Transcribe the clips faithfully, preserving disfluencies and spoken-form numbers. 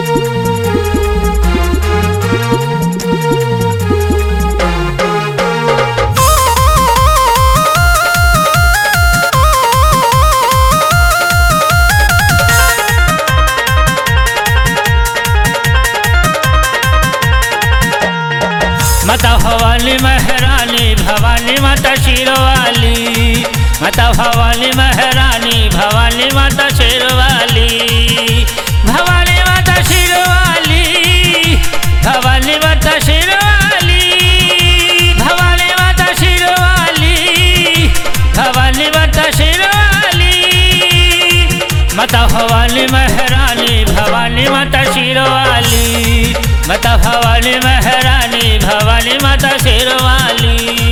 माता भवानी महारानी भवानी माता शेरवाली, माता भवानी महारानी भवानी माता शेरवाली, भवानी माता शेरवाली, भवानी माता शेरवाली, भवानी माता शेरवाली, भवानी माता शेरवाली, माता भवानी महारानी भवानी माता शेरवाली, माता भवानी महारानी भवानी माता शेरवाली।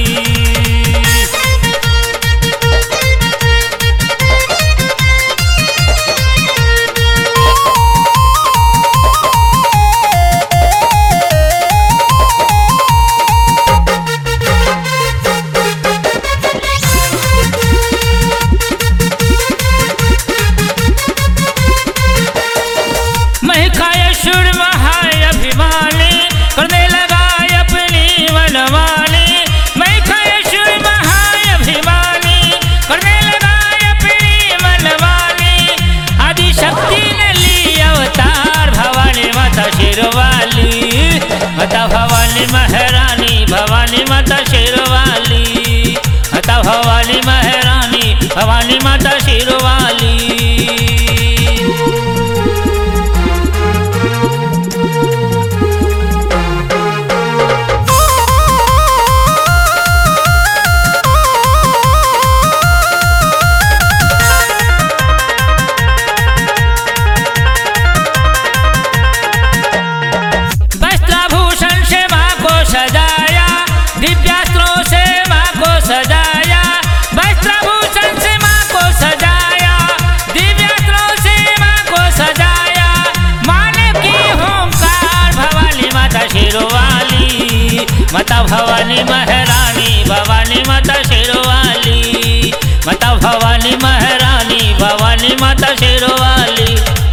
महिषासुर महाअभिमानी करने लगा अपनी मनमानी, महिषासुर महाअभिमानी करने लगा अपनी मनमानी, आदि शक्ति ने ली अवतार भवानी माता शेरवाली, माता भवानी महारानी भवानी माता शेरवाली, माता भवानी महारानी भवानी माता शेरवाली। दिव्यास्त्रों से माँ को सजाया, वस्त्रभूषण से माँ को सजाया, दिव्यास्त्रों से माँ को सजाया, माँ ने की होमकार भवानी माता शेरवाली, माता भवानी महारानी भवानी माता शेरवाली, माता भवानी महारानी भवानी माता शेरवाली।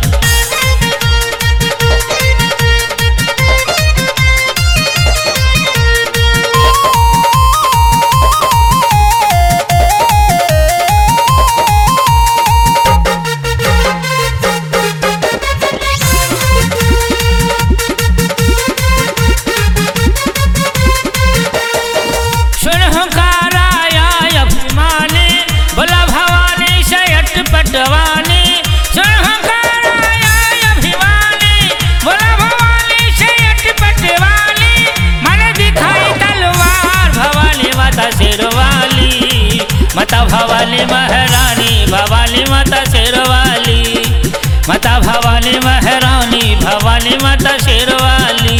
पटवानी सुरहंकाराया अभिमानी, बोला भवानी से पटवानी, मन दिखाई तलवार भवानी माता शेरवाली, माता भवानी महारानी भवानी माता शेरवाली, माता भवानी महारानी भवानी माता शेरवाली।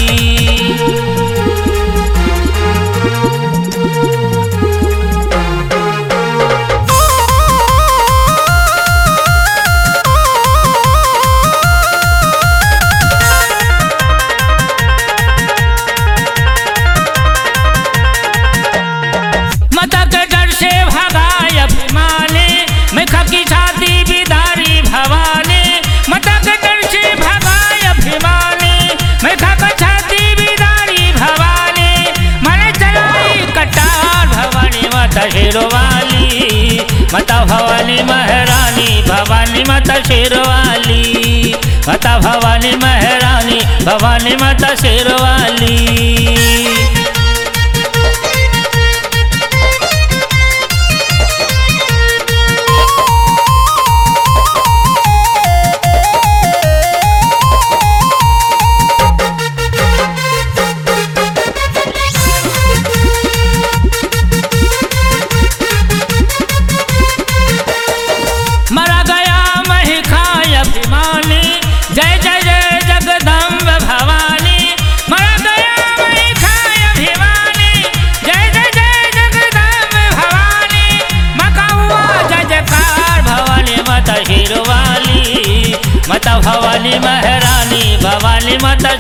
माता के डर से भगाए अभिमानी, मेघा की छाती बिदारी भवानी, माता के डर से भगाए अभिमानी, मेघा की छाती बिदारी भवानी, मन चलाई कटार भवानी माता शेरवाली, माता भवानी महारानी भवानी माता शेरवाली, माता भवानी महारानी भवानी माता शेरवाली। मरा गया महिषासुर अभिमानी, जय जय जय जगदम्ब भवानी, मरा गया महिषासुर अभिमानी, जय जय जय जगदम्ब भवानी, मका हुआ जय जयकार भवानी माता शेरवाली, माता भवानी महारानी भवानी माता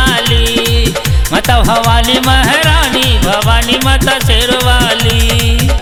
शेरवाली, माता भवानी महारानी भवानी माता शेरवाली।